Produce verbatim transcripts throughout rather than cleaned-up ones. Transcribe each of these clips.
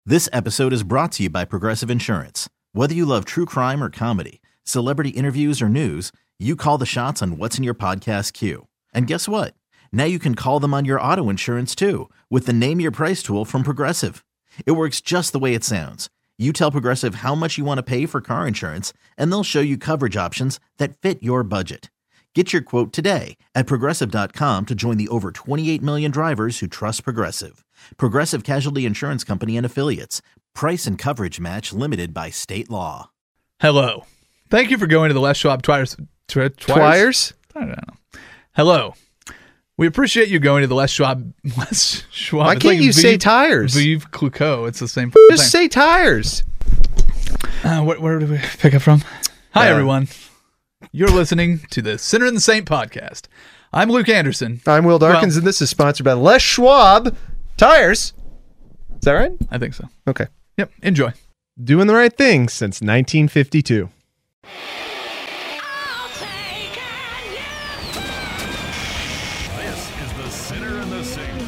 This episode is brought to you by Progressive Insurance. Whether you love true crime or comedy, celebrity interviews or news, you call the shots on what's in your podcast queue. And guess what? Now you can call them on your auto insurance too with the Name Your Price tool from Progressive. It works just the way it sounds. You tell Progressive how much you want to pay for car insurance, and they'll show you coverage options that fit your budget. Get your quote today at Progressive dot com to join the over twenty-eight million drivers who trust Progressive. Progressive Casualty Insurance Company and Affiliates. Price and coverage match limited by state law. Hello. Thank you for going to the Les Schwab Twires. Twi- Twires? I don't know. Hello. We appreciate you going to the Les Schwab. Les Schwab. Why It's can't like you Vive, say tires? Vive Clicquot. It's the same Just thing. say tires. Uh, where, where did we pick up from? Hi, Uh, everyone. You're listening to the Sinner and the Saint podcast. I'm Luke Anderson. I'm Will Darkins, Well- and this is sponsored by Les Schwab Tires. Is that right? I think so. Okay. Yep. Enjoy. Doing the right thing since nineteen fifty-two. This is the Sinner and the Saint.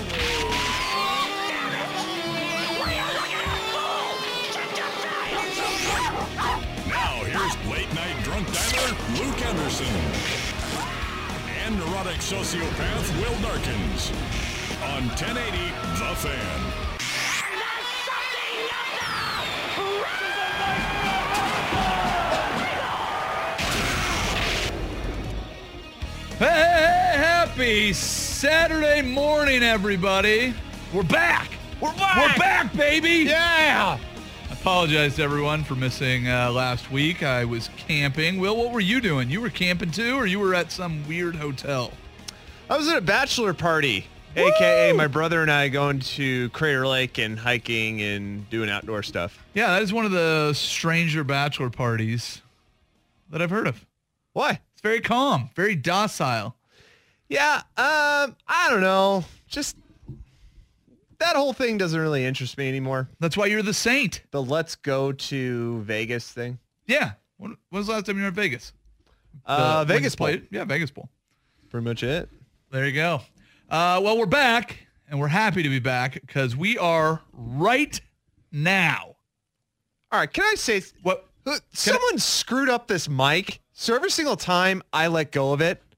Now here's late night drunk dialer Luke Anderson and neurotic sociopath Will Darkins on ten eighty The Fan. Hey, happy Saturday morning, everybody. We're back. We're back. We're back, baby. Yeah. I apologize to everyone for missing uh, last week. I was camping. Will, what were you doing? You were camping too, or you were at some weird hotel? I was at a bachelor party, Woo! A K A my brother and I going to Crater Lake and hiking and doing outdoor stuff. Yeah, that is one of the stranger bachelor parties that I've heard of. Why? It's very calm, very docile. Yeah, um, I don't know. Just that whole thing doesn't really interest me anymore. That's why you're the saint. The let's go to Vegas thing. Yeah. When, when was the last time you were in Vegas? Uh, The- Vegas when you Bowl. played? Yeah, Vegas Bowl. Pretty much it. There you go. Uh, well, we're back, and we're happy to be back because we are right now. All right, can I say What? uh, someone screwed up this mic? So every single time I let go of it,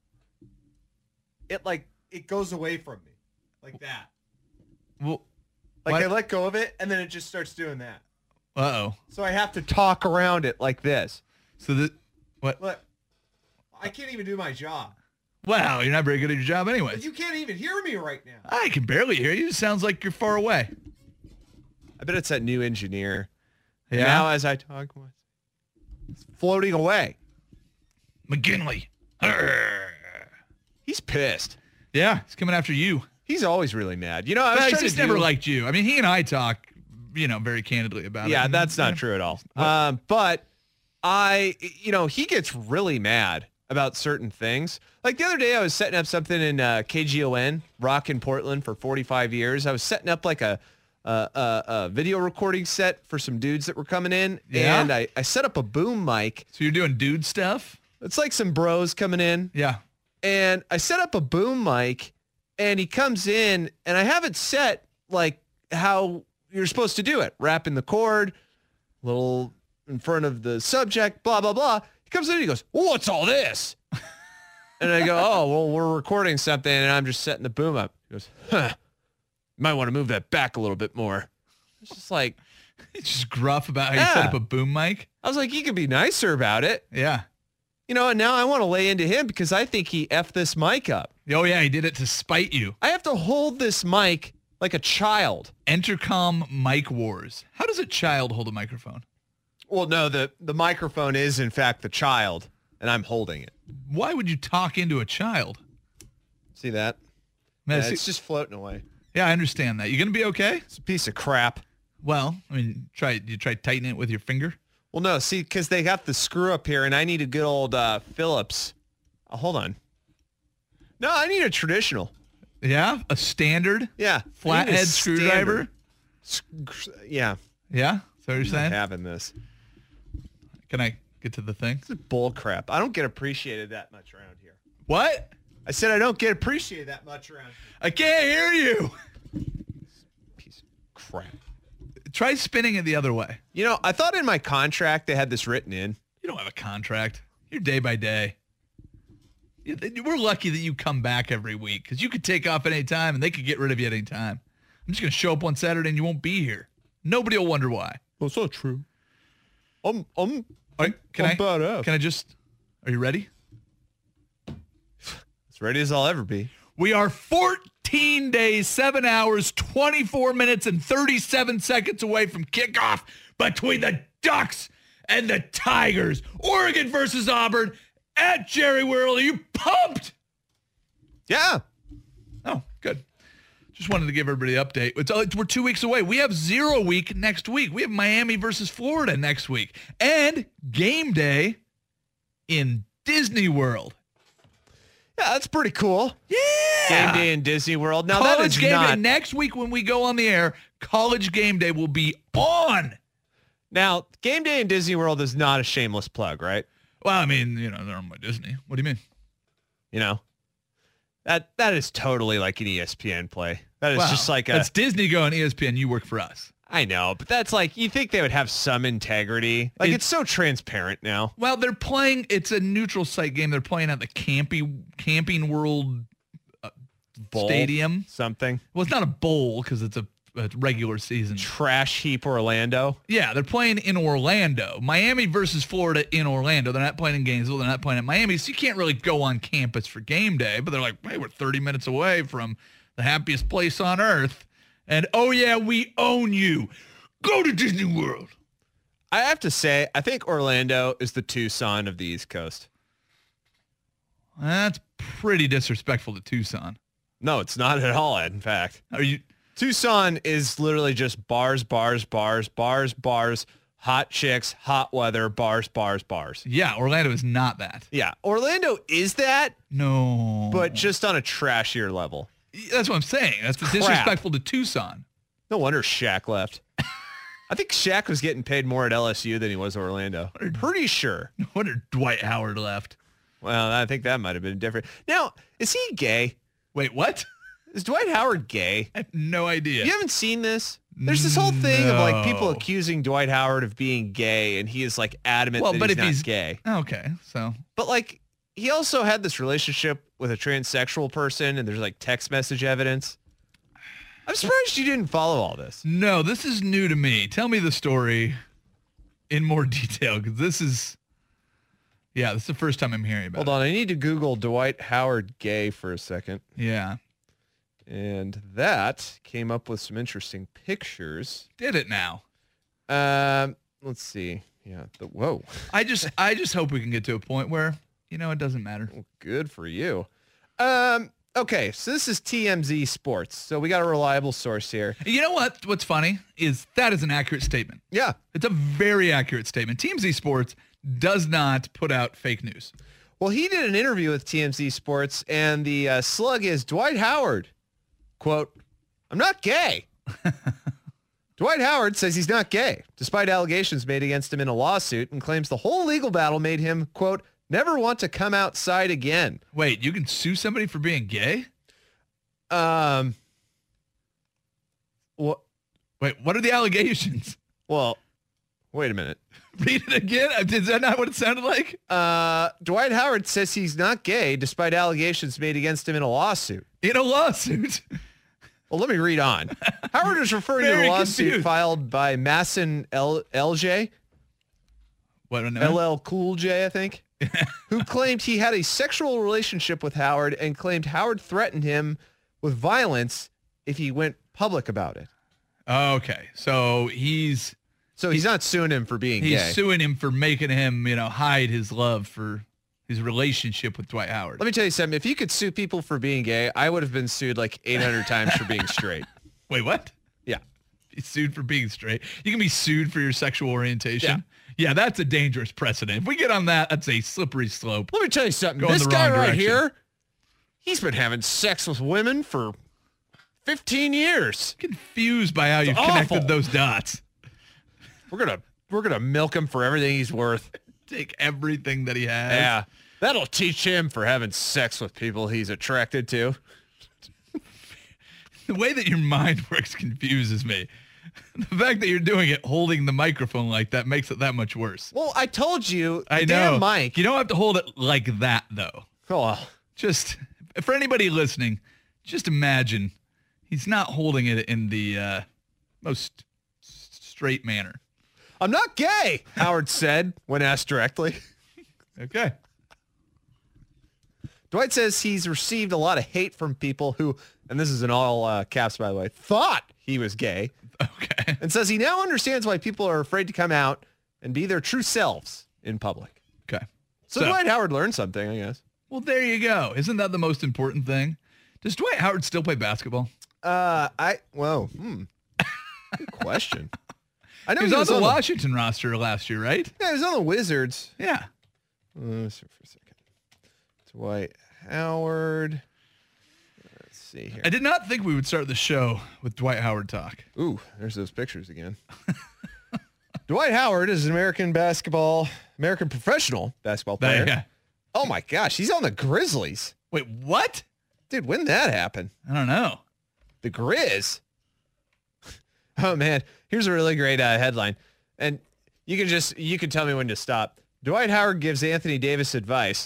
it like it goes away from me like that. Well, Like what? I let go of it, and then it just starts doing that. Uh-oh. So I have to talk around it like this. So the what? Look, I can't even do my job. Wow, you're not very good at your job anyway. You can't even hear me right now. I can barely hear you. It sounds like you're far away. I bet it's that new engineer. Yeah. And now as I talk, it's floating away. McGinley. Arr. He's pissed. Yeah, he's coming after you. He's always really mad. You know, I was Well, trying he's to never do- liked you. I mean, he and I talk, you know, very candidly about it. Yeah, And, that's you not know, true at all. What? Um, but I, you know, he gets really mad about certain things. Like the other day, I was setting up something in uh, K G O N, Rock in Portland for forty-five years. I was setting up like a, a, a, a video recording set for some dudes that were coming in. Yeah? And I, I set up a boom mic. So you're doing dude stuff? It's like some bros coming in. Yeah. And I set up a boom mic, and he comes in, and I have it set like how you're supposed to do it. Wrapping the cord, little in front of the subject, blah, blah, blah. He comes in and he goes, "Oh, what's all this?" And I go, "Oh, well, we're recording something, and I'm just setting the boom up." He goes, "Huh, you might want to move that back a little bit more." It's just like, It's just gruff about how you set Yeah. up a boom mic. I was like, he could be nicer about it. Yeah. You know, and now I want to lay into him because I think he effed this mic up. Oh, yeah, he did it to spite you. I have to hold this mic like a child. Entercom mic wars. How does a child hold a microphone? Well, no, the, the microphone is, in fact, the child, and I'm holding it. Why would you talk into a child? See that? Man, Yeah, see- it's just floating away. yeah, I understand that. You going to be okay? It's a piece of crap. Well, I mean, try you try tightening it with your finger. Well, no, see, because they got the screw up here, and I need a good old uh, Phillips. Oh, hold on. No, I need a traditional. Yeah, a standard Yeah. I need a flathead screwdriver. standard. Sc- Yeah. Yeah, so you're I'm not saying? having this. Can I get to the thing? This is bull crap. I don't get appreciated that much around here. What? I said I don't get appreciated that much around here. I can't hear you. Piece of crap. Try spinning it the other way. You know, I thought in my contract they had this written in. You don't have a contract. You're day by day. You- We're lucky that you come back every week because you could take off at any time and they could get rid of you at any time. I'm just going to show up on Saturday and you won't be here. Nobody will wonder why. Well, it's not true. I'm, I'm, All right, can I'm I, badass. Can I just, are you ready? As ready as I'll ever be. We are fourteen days, seven hours, twenty-four minutes, and thirty-seven seconds away from kickoff between the Ducks and the Tigers. Oregon versus Auburn at Jerry World. Are you pumped? Yeah. Oh, good. Just wanted to give everybody an update. It's, it's, we're two weeks away. We have zero week next week. We have Miami versus Florida next week. And game day in Disney World. Yeah, that's pretty cool. Yeah. Game day in Disney World. Now College that is game not. day next week when we go on the air. College game day will be on. Now, game day in Disney World is not a shameless plug, right? Well, I mean, you know, they're on my Disney. What do you mean? You know, that that is totally like an E S P N play. That is Wow. just like a. That's Disney going E S P N. You work for us. I know, but that's like you think they would have some integrity. Like It- it's so transparent now. Well, they're playing. It's a neutral site game. They're playing at the Campy Camping World Bowl, Stadium. something. Well, it's not a bowl because it's a, a regular season. Trash heap Orlando. Yeah, they're playing in Orlando. Miami versus Florida in Orlando. They're not playing in Gainesville. They're not playing at Miami. So you can't really go on campus for game day. But they're like, hey, we're thirty minutes away from the happiest place on earth. And, oh, yeah, we own you. Go to Disney World. I have to say, I think Orlando is the Tucson of the East Coast. That's pretty disrespectful to Tucson. No, it's not at all, in fact. Are you? Tucson is literally just bars, bars, bars, bars, bars, hot chicks, hot weather, bars, bars, bars. Yeah, Orlando is not that. Yeah, Orlando is that, No. but just on a trashier level. That's what I'm saying. That's Crap. disrespectful to Tucson. No wonder Shaq left. I think Shaq was getting paid more at L S U than he was at Orlando. I'm pretty sure. No wonder Dwight Howard left. Well, I think that might have been different. Now, is he gay? Wait, what? Is Dwight Howard gay? I have no idea. You haven't seen this? There's this whole thing of like people No. accusing Dwight Howard of being gay, and he is like adamant Well, that but he's if not he's gay. Okay, so But like he also had this relationship with a transsexual person, and there's like text message evidence. I'm surprised you didn't follow all this. no, this is new to me. Tell me the story in more detail because this is, yeah, this is the first time I'm hearing about Hold on, I need to Google Dwight Howard gay for a second. it. Yeah, And that came up with some interesting pictures. did it now. Um, let's see. Yeah. The, whoa. I just, I just hope we can get to a point where you know it doesn't matter. Good for you. Um. Okay. So this is T M Z Sports. So we got a reliable source here. You know what? What's funny is that is an accurate statement. Yeah. It's a very accurate statement. T M Z Sports does not put out fake news. Well, he did an interview with T M Z Sports, and the uh, slug is Dwight Howard. Quote, I'm not gay. Dwight Howard says he's not gay, despite allegations made against him in a lawsuit, and claims the whole legal battle made him, quote, never want to come outside again. Wait, you can sue somebody for being gay? Um, what? Wait, what are the allegations? Well, wait a minute. Read it again. Is that not what it sounded like? Uh, Dwight Howard says he's not gay, despite allegations made against him in a lawsuit. In a lawsuit. Well, let me read on. Howard is referring to Very a lawsuit confused. filed by Masson L- LJ, What? No? L L Cool J, I think, who claimed he had a sexual relationship with Howard and claimed Howard threatened him with violence if he went public about it. Okay, so he's So he's not suing him for being he's gay. suing him for making him, you know, hide his love for his relationship with Dwight Howard. Let me tell you something. If you could sue people for being gay, I would have been sued like eight hundred times for being straight. Wait, what? Yeah. He's sued for being straight. You can be sued for your sexual orientation. Yeah, that's a dangerous precedent. If we get on that, that's a slippery slope. Let me tell you something. Go in This the guy wrong right direction. here, he's been having sex with women for fifteen years. Confused by how you've awful. connected those dots. We're gonna we're gonna milk him for everything he's worth. Take everything that he has. Yeah. That'll teach him for having sex with people he's attracted to. The way that your mind works confuses me. The fact that you're doing it holding the microphone like that makes it that much worse. Well, I told you. I damn know. Mike. You don't have to hold it like that, though. Oh, well. Just for anybody listening, just imagine he's not holding it in the uh, most s- straight manner. I'm not gay, Howard said when asked directly. Okay. Dwight says he's received a lot of hate from people who, and this is in all uh, caps, by the way, thought he was gay. Okay. And says he now understands why people are afraid to come out and be their true selves in public. Okay. So, so Dwight Howard learned something, I guess. Well, there you go. Isn't that the most important thing? Does Dwight Howard still play basketball? Uh, I, whoa, hmm. Good question. I know he was he on was the on Washington roster last year, right? Yeah, he was on the Wizards. Yeah. Uh, let's see for a second. Dwight Howard. Let's see here. I did not think we would start the show with Dwight Howard talk. Ooh, there's those pictures again. Dwight Howard is an American basketball, American professional basketball player. Yeah. Oh my gosh, he's on the Grizzlies. Wait, what? Dude, when did that happen? I don't know. The Grizz. Oh man, here's a really great uh, headline. And you can just, you can tell me when to stop. Dwight Howard gives Anthony Davis advice.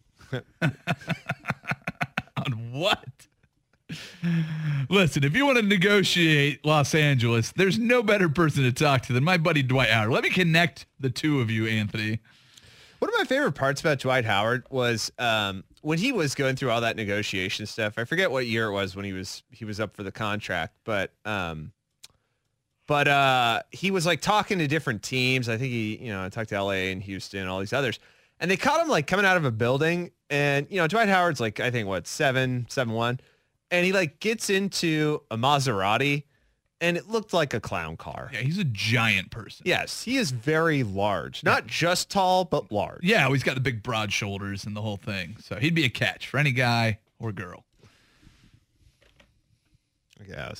On what? Listen, if you want to negotiate Los Angeles, there's no better person to talk to than my buddy Dwight Howard. Let me connect the two of you, Anthony. One of my favorite parts about Dwight Howard was um, when he was going through all that negotiation stuff. I forget what year it was when he was he was up for the contract, but um, but uh, he was like talking to different teams. I think he, you know, I talked to L A and Houston, all these others, and they caught him like coming out of a building, and you know, Dwight Howard's like I think what seven seven one. And he like gets into a Maserati and it looked like a clown car. Yeah, he's a giant person. Yes, he is very large. Not just tall, but large. Yeah, well, he's got the big broad shoulders and the whole thing. So he'd be a catch for any guy or girl. I guess.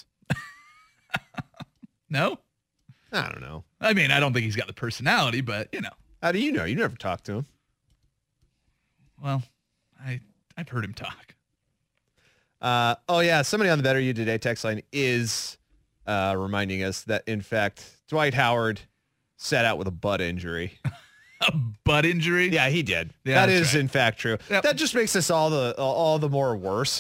No? I don't know. I mean, I don't think he's got the personality, but, you know. How do you know? You never talked to him. Well, I, I've heard him talk. Uh, oh, yeah. Somebody on the Better You Today text line is uh, reminding us that, in fact, Dwight Howard sat out with a butt injury. A butt injury? Yeah, he did. Yeah, that that's is, right. in fact, true. Yep. That just makes us all the all the more worse.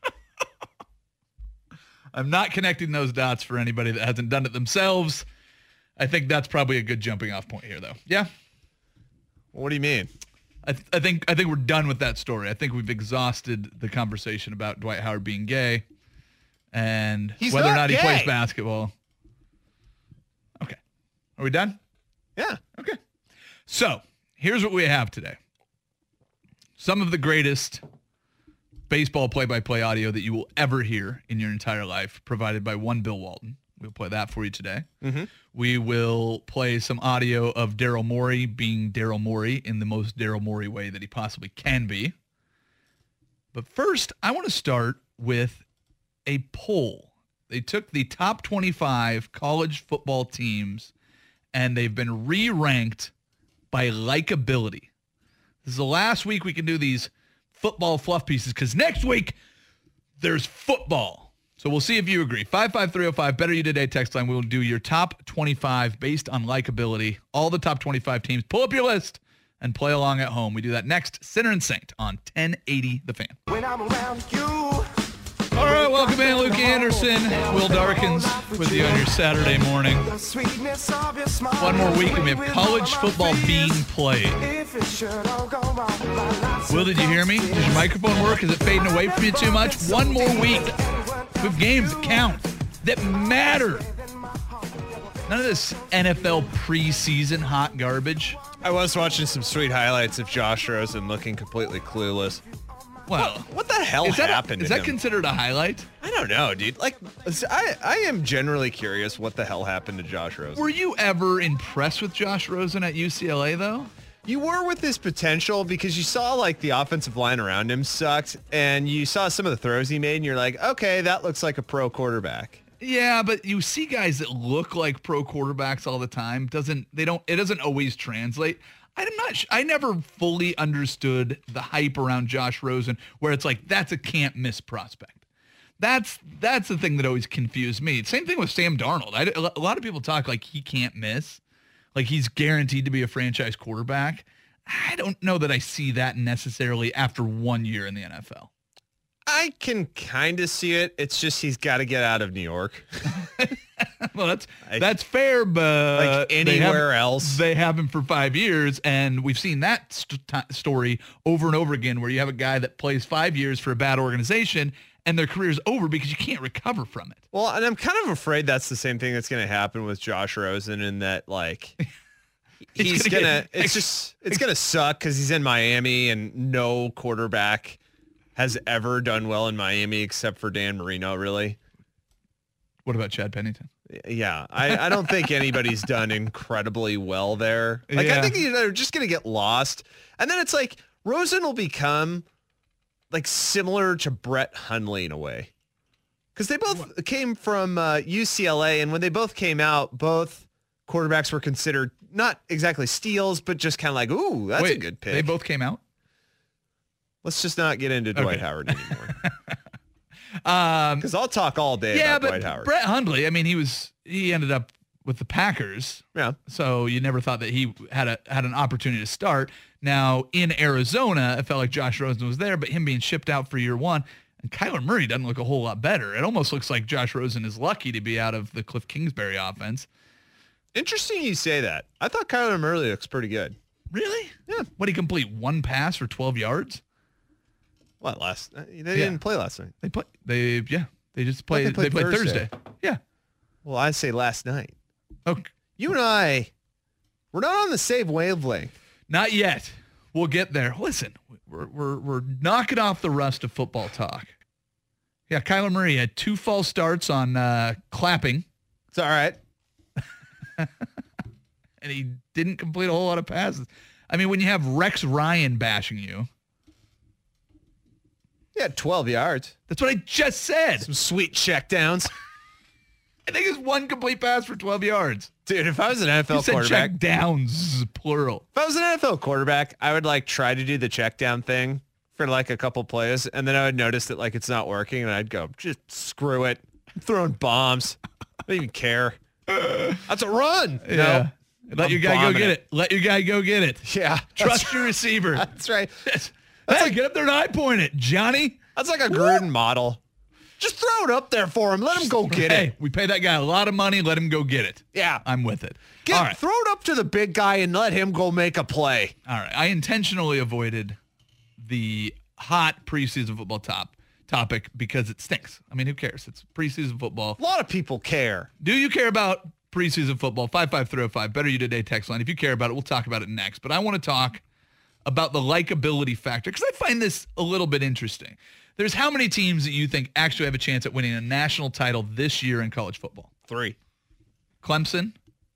I'm not connecting those dots for anybody that hasn't done it themselves. I think that's probably a good jumping off point here, though. Yeah? What do you mean? I, th- I think I think we're done with that story. I think we've exhausted the conversation about Dwight Howard being gay and He's whether or not not he gay. plays basketball. Okay. Are we done? Yeah. Okay. So here's what we have today. Some of the greatest baseball play-by-play audio that you will ever hear in your entire life, provided by one Bill Walton. We'll play that for you today. Mm-hmm. We will play some audio of Daryl Morey being Daryl Morey in the most Daryl Morey way that he possibly can be. But first, I want to start with a poll. They took the top twenty-five college football teams, and they've been re-ranked by likability. This is the last week we can do these football fluff pieces, because next week, there's football. So we'll see if you agree. five five three oh five, Better You Today text line. We'll do your top twenty-five based on likability. All the top twenty-five teams. Pull up your list and play along at home. We do that next. Sinner and Saint on ten eighty The Fan. When I'm around you. All right, welcome in. Luke Anderson, Will Darkins with you on your Saturday morning. One more week and we have college football being played. Will, did you hear me? Does your microphone work? Is it fading away from you too much? One more week. We have games that count, that matter. None of this N F L preseason hot garbage. I was watching some sweet highlights of Josh Rosen looking completely clueless. Well, What the hell is that, happened is to that him? considered a highlight? I don't know, dude. Like, I, I am generally curious what the hell happened to Josh Rosen. Were you ever impressed with Josh Rosen at U C L A, though? You were with his potential because you saw like the offensive line around him sucked, and you saw some of the throws he made, and you're like, okay, that looks like a pro quarterback. Yeah, but you see guys that look like pro quarterbacks all the time. Doesn't they don't it doesn't always translate. I'm not. sh- I never fully understood the hype around Josh Rosen, where it's like that's a can't miss prospect. That's that's the thing that always confused me. Same thing with Sam Darnold. I, a lot of people talk like he can't miss, like he's guaranteed to be a franchise quarterback. I don't know that I see that necessarily after one year in the N F L. I can kind of see it. It's just he's got to get out of New York. Well, that's I, that's fair, but like anywhere they have, else, they have him for five years, and we've seen that st- story over and over again, where you have a guy that plays five years for a bad organization, and their career's over because you can't recover from it. Well, and I'm kind of afraid that's the same thing that's going to happen with Josh Rosen, in that like he's gonna gonna, get, it's just it's gonna suck because he's in Miami, and no quarterback has ever done well in Miami except for Dan Marino, really. What about Chad Pennington? Yeah, I, I don't think anybody's done incredibly well there. Like, Yeah. I think they're just going to get lost. And then it's like Rosen will become like similar to Brett Hundley in a way. Because they both came from uh, U C L A, and when they both came out, both quarterbacks were considered not exactly steals, but just kind of like, ooh, that's Wait, a good pick. They both came out? Let's just not get into Dwight Okay. Howard anymore. Um, Because I'll talk all day yeah, about but Dwight Howard. Brett Hundley, I mean, he was he ended up with the Packers, yeah. so you never thought that he had a had an opportunity to start. Now in Arizona, it felt like Josh Rosen was there, but him being shipped out for year one, and Kyler Murray doesn't look a whole lot better. It almost looks like Josh Rosen is lucky to be out of the Cliff Kingsbury offense. Interesting you say that. I thought Kyler Murray looks pretty good. Really? Yeah. What, he complete one pass for twelve yards? What, last? They didn't play last night. They play. They yeah. They just thought played. they They played played, Thursday. Thursday. Yeah. Well, I say last night. Okay. You and I, we're not on the same wavelength. Not yet. We'll get there. Listen, we're we're we're knocking off the rust of football talk. Yeah, Kyler Murray had two false starts on uh, clapping, It's all right. and he didn't complete a whole lot of passes. I mean, when you have Rex Ryan bashing you, Yeah, twelve yards. that's what I just said. Some sweet checkdowns. I think it's one complete pass for twelve yards. Dude, if I was an N F L You said quarterback, check downs, plural. if I was an N F L quarterback, I would like try to do the check down thing for like a couple plays, and then I would notice that like it's not working, and I'd go, just screw it. I'm throwing bombs. I don't even care. That's a run. Yeah. Let I'm your guy go bombing get it. it. Let your guy go get it. Yeah. Trust your receiver. That's right. Hey, get up there and eye point it, Johnny. That's like a Gruden model. Just throw it up there for him. Let him go get hey, it. we pay that guy a lot of money. Let him go get it. Yeah. I'm with it. Get, All right. Throw it up to the big guy and let him go make a play. All right. I intentionally avoided the hot preseason football top topic because it stinks. I mean, who cares? It's preseason football. A lot of people care. Do you care about preseason football? five five three oh five. Better You Today text line. If you care about it, we'll talk about it next. But I want to talk about the likability factor because I find this a little bit interesting. There's how many teams that you think actually have a chance at winning a national title this year in college football? Three. Clemson,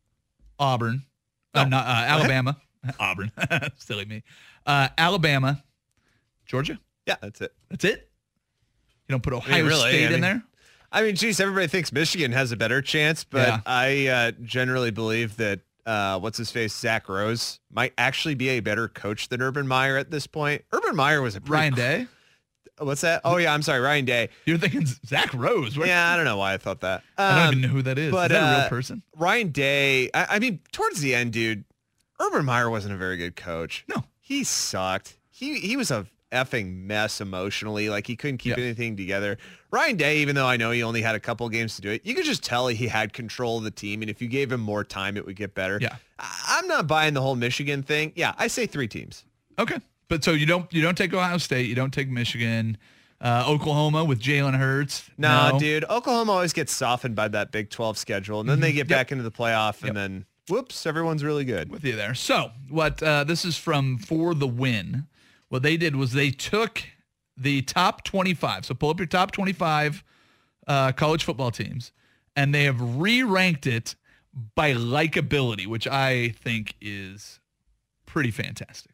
Auburn, uh, not, uh, Alabama, Auburn, silly me, uh, Alabama, Georgia. Yeah, that's it. That's it. You don't put Ohio really, State I in mean- there. I mean, geez, everybody thinks Michigan has a better chance, but Yeah. I uh, generally believe that uh, what's his face, Zach Rose, might actually be a better coach than Urban Meyer at this point. Urban Meyer was a pretty Ryan cr- Day. What's that? Oh yeah, I'm sorry, Ryan Day. You're thinking Zach Rose. Where, Yeah, I don't know why I thought that. I don't Um, even know who that is. but, is that a uh, real person? Ryan Day. I, I mean, towards the end, dude, Urban Meyer wasn't a very good coach. No. He sucked. He he was a effing mess emotionally. Like he couldn't keep Yeah. anything together. Ryan Day, even though I know he only had a couple of games to do it, you could just tell he had control of the team. And if you gave him more time, it would get better. Yeah. I, I'm not buying the whole Michigan thing. Yeah, I say three teams. Okay, but so you don't you don't take Ohio State. You don't take Michigan. Uh, Oklahoma with Jalen Hurts. No, no, dude. Oklahoma always gets softened by that Big twelve schedule. And then they get Yep. back into the playoff and Yep. then, whoops, everyone's really good. With you there. So what uh, this is from For the Win. What they did was they took the top twenty-five. So pull up your top twenty-five uh, college football teams, and they have re-ranked it by likability, which I think is pretty fantastic.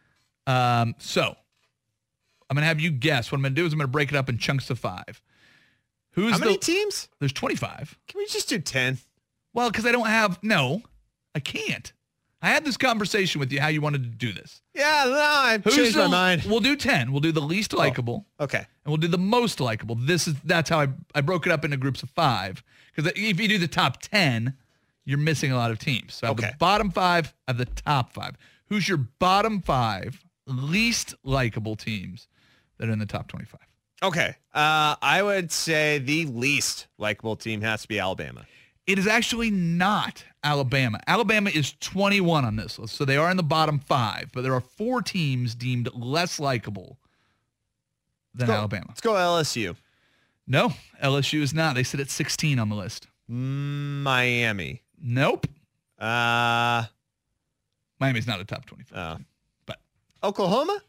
Um, so I'm going to have you guess. What I'm going to do is I'm going to break it up in chunks of five. Who's How many the, teams? There's twenty-five. Can we just do ten? Well, because I don't have, no, I can't. I had this conversation with you how you wanted to do this. Yeah, no, I Who's changed the, my mind. We'll do ten. We'll do the least likable. Okay. And we'll do the most likable. This is that's how I I broke it up into groups of five. Because if you do the top ten, you're missing a lot of teams. So I have Okay. the bottom five, I have the top five. Who's your bottom five least likable teams that are in the top twenty-five? Okay. Uh, I would say the least likable team has to be Alabama. It is actually not Alabama. Alabama is twenty-one on this list, so they are in the bottom five, but there are four teams deemed less likable than Go- Alabama. Let's go L S U. No, L S U is not. They sit at sixteen on the list. Miami. Nope. Uh, Miami's not a top twenty-five. oh. team. But Oklahoma?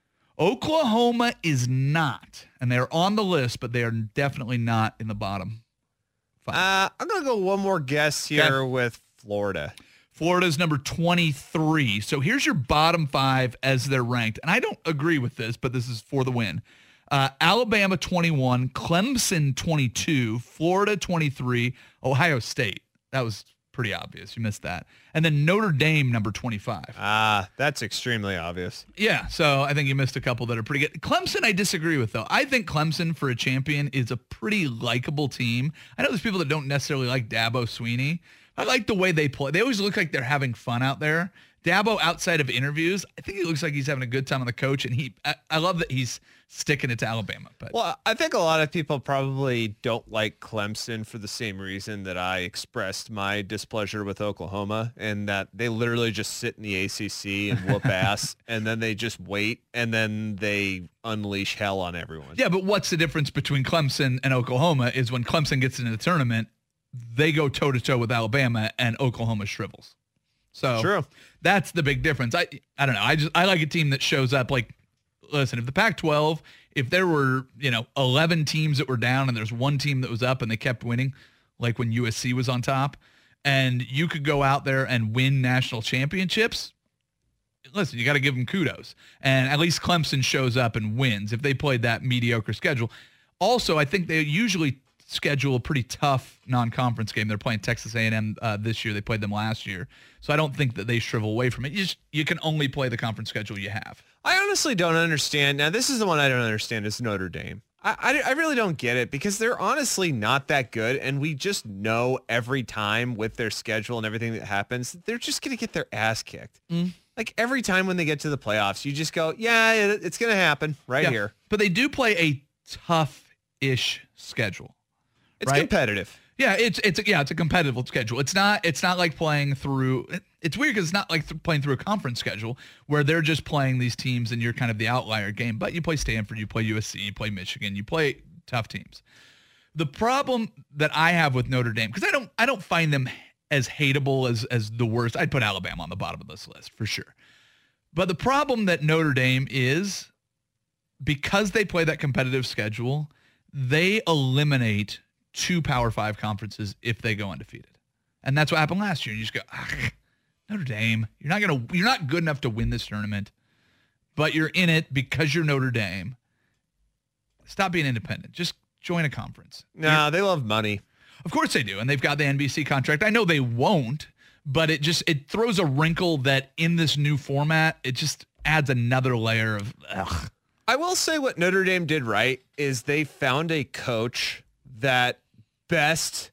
Oklahoma is not, and they're on the list, but they are definitely not in the bottom five. Uh, I'm going to go one more guess here Okay. with Florida. Florida's number twenty-three. So here's your bottom five as they're ranked. And I don't agree with this, but this is for the win. Uh, Alabama twenty-one, Clemson twenty-two, Florida twenty-three, Ohio State. That was pretty obvious. You missed that. And then Notre Dame number twenty-five. Ah, that's extremely obvious. Yeah, so I think you missed a couple that are pretty good. Clemson, I disagree with, though. I think Clemson, for a champion, is a pretty likable team. I know there's people that don't necessarily like Dabo Sweeney. I like the way they play. They always look like they're having fun out there. Dabo, outside of interviews, I think he looks like he's having a good time on the coach, and he. I, I love that he's sticking it to Alabama. But Well, I think a lot of people probably don't like Clemson for the same reason that I expressed my displeasure with Oklahoma, and that they literally just sit in the A C C and whoop ass, and then they just wait, and then they unleash hell on everyone. yeah, but what's the difference between Clemson and Oklahoma is when Clemson gets into the tournament, they go toe-to-toe with Alabama, and Oklahoma shrivels. So True. that's the big difference. I I don't know. I just I like a team that shows up. Like, listen, if the Pac twelve, if there were, you know, eleven teams that were down and there's one team that was up and they kept winning, like when U S C was on top, and you could go out there and win national championships, listen, you got to give them kudos. And at least Clemson shows up and wins if they played that mediocre schedule. Also, I think they usually schedule a pretty tough non-conference game. They're playing Texas A and M uh, this year. They played them last year. So I don't think that they shrivel away from it. You just, you can only play the conference schedule you have. I honestly don't understand. Now, this is the one I don't understand is Notre Dame. I, I, I really don't get it because they're honestly not that good. And we just know every time with their schedule and everything that happens, they're just going to get their ass kicked. Mm. Like every time when they get to the playoffs, you just go, yeah, it, it's going to happen right Yeah. here. But they do play a tough-ish schedule. It's right? competitive. Yeah, it's it's a, yeah, it's a competitive schedule. It's not it's not like playing through. It, it's weird because it's not like th- playing through a conference schedule where they're just playing these teams and you're kind of the outlier game. But you play Stanford, you play U S C, you play Michigan, you play tough teams. The problem that I have with Notre Dame, because I don't I don't find them as hateable as as the worst. I'd put Alabama on the bottom of this list for sure. But the problem that Notre Dame is, because they play that competitive schedule, they eliminate two Power Five conferences if they go undefeated. And that's what happened last year. You just go, ah, Notre Dame, you're not gonna you're not good enough to win this tournament, but you're in it because you're Notre Dame. Stop being independent. Just join a conference. No, they love money. Of course they do, and they've got the N B C contract. I know they won't, but it just it throws a wrinkle that in this new format, it just adds another layer of ugh. I will say what Notre Dame did right is they found a coach that best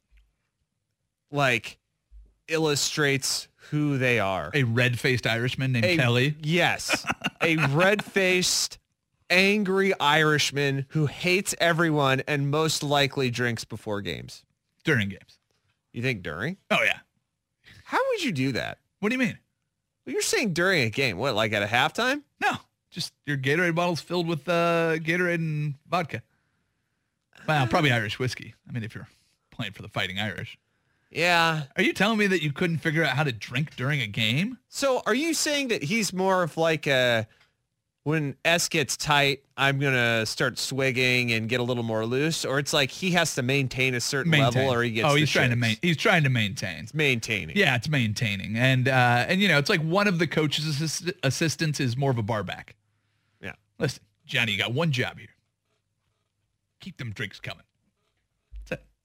like illustrates who they are. A red-faced Irishman named A- Kelly. Yes. A red-faced, angry Irishman who hates everyone and most likely drinks before games. During games. You think during? Oh, yeah. How would you do that? What do you mean? Well, you're saying during a game. What, like at a halftime? No, just your Gatorade bottles filled with uh, Gatorade and vodka. Well, probably Irish whiskey. I mean, if you're playing for the Fighting Irish. Yeah. Are you telling me that you couldn't figure out how to drink during a game? So are you saying that he's more of like a, when S gets tight, I'm going to start swigging and get a little more loose? Or it's like he has to maintain a certain Maintain. level or he gets Oh, the he's trying to shits? main. He's trying to maintain. It's maintaining. Yeah, it's maintaining, and uh, and you know, it's like one of the coach's assist- assistants is more of a bar back. Yeah. Listen, Johnny, you got one job here. Keep them drinks coming. That's it.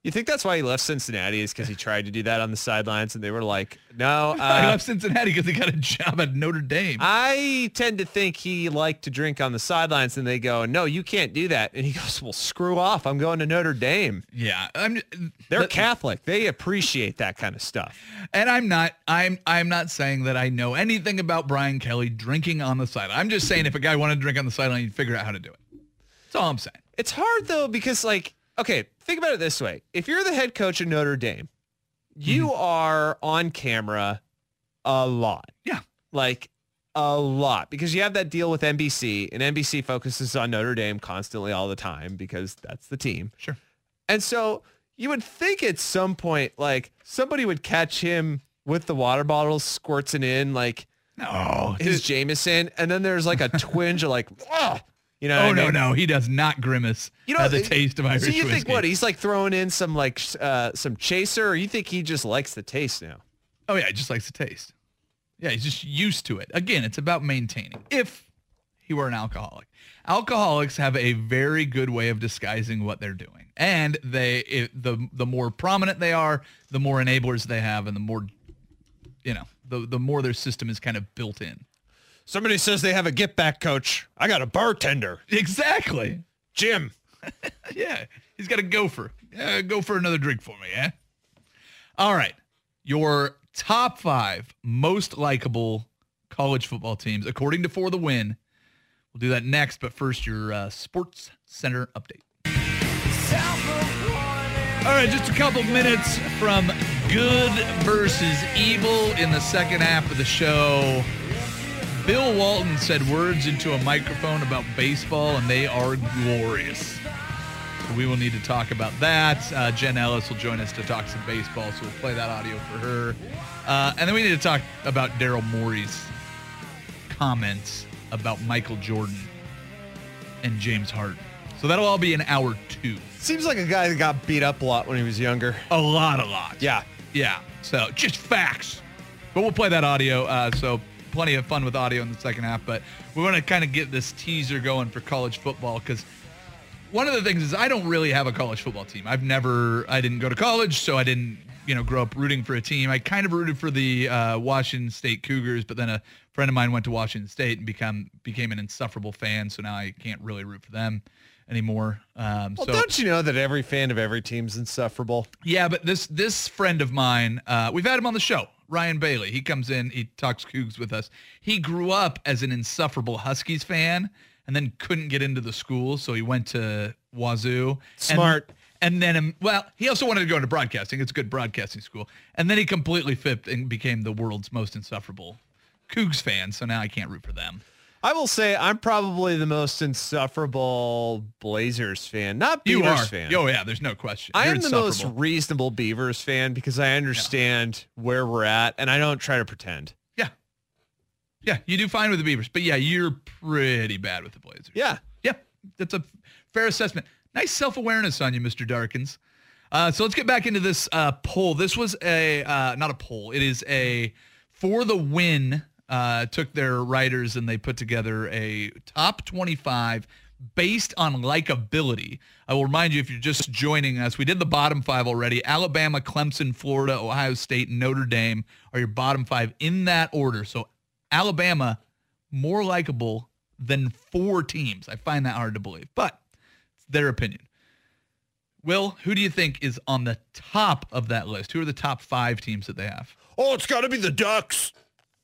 You think that's why he left Cincinnati is because he tried to do that on the sidelines and they were like, no. he Uh, left Cincinnati because he got a job at Notre Dame. I tend to think he liked to drink on the sidelines and they go, no, you can't do that. And he goes, well, screw off. I'm going to Notre Dame. yeah, I'm. They're but- Catholic. They appreciate that kind of stuff. And I'm not. I'm. I'm not saying that I know anything about Brian Kelly drinking on the sideline. I'm just saying if a guy wanted to drink on the sideline, he'd figure out how to do it. That's all I'm saying. It's hard though because like, okay, think about it this way. If you're the head coach of Notre Dame, you Mm-hmm. are on camera a lot. Yeah. Like a lot because you have that deal with N B C and N B C focuses on Notre Dame constantly all the time because that's the team. Sure. And so you would think at some point, like somebody would catch him with the water bottles squirting in like No. his Jameson. And then there's like a twinge of like, oh, you know, Oh what I no, mean? no, he does not grimace. You know, at the taste of Irish so you whiskey. think what? He's like throwing in some like sh- uh, some chaser, or you think he just likes the taste now? Oh yeah, he just likes the taste. Yeah, he's just used to it. Again, it's about maintaining. If he were an alcoholic, alcoholics have a very good way of disguising what they're doing, and they it, the the more prominent they are, the more enablers they have, and the more you know, the the more their system is kind of built in. Somebody says they have a get back coach. I got a bartender, Exactly. Jim. Yeah, he's got a gopher. Uh, go for another drink for me, eh? All right. Your top five most likable college football teams, according to For the Win. We'll do that next, but first, your uh, Sports Center update. All right, just a couple minutes from good versus evil in the second half of the show. Bill Walton said words into a microphone about baseball, and they are glorious. So we will need to talk about that. Uh, Jen Ellis will join us to talk some baseball, so we'll play that audio for her. Uh, and then we need to talk about Daryl Morey's comments about Michael Jordan and James Harden. So that'll all be in hour two. Seems like a guy that got beat up a lot when he was younger. A lot, a lot. Yeah. Yeah. So just facts. But we'll play that audio. Uh, so plenty of fun with audio in the second half. But we want to kind of get this teaser going for college football because one of the things is I don't really have a college football team. I've never, I didn't go to college, so I didn't, you know, grow up rooting for a team. I kind of rooted for the uh, Washington State Cougars, but then a friend of mine went to Washington State and become became an insufferable fan. So now I can't really root for them anymore. Um, Well, so don't you know that every fan of every team's insufferable? yeah, but this this friend of mine, uh, we've had him on the show, Ryan Bailey. He comes in, he talks Cougs with us. He grew up as an insufferable Huskies fan and then couldn't get into the school, so he went to Wazoo. Smart. And, and then, um, well, he also wanted to go into broadcasting. It's a good broadcasting school. And then he completely flipped and became the world's most insufferable Cougs fan, so now I can't root for them. I will say I'm probably the most insufferable Blazers fan, not You Beavers are. fan. Oh, yeah, there's no question. I You're am the most insufferable. reasonable Beavers fan because I understand where we're at and I don't try to pretend. Yeah. Yeah, you do fine with the Beavers. But, yeah, you're pretty bad with the Blazers. Yeah. Yeah, that's a fair assessment. Nice self-awareness on you, Mister Darkins. Uh, so let's get back into this uh, poll. This was a, uh, not a poll. It is a For the Win. Uh, took their writers and they put together a top twenty-five based on likability. I will remind you, if you're just joining us, we did the bottom five already. Alabama, Clemson, Florida, Ohio State, and Notre Dame are your bottom five in that order. So Alabama, more likable than four teams. I find that hard to believe, but it's their opinion. Will, who do you think is on the top of that list? Who are the top five teams that they have? Oh, it's got to be the Ducks.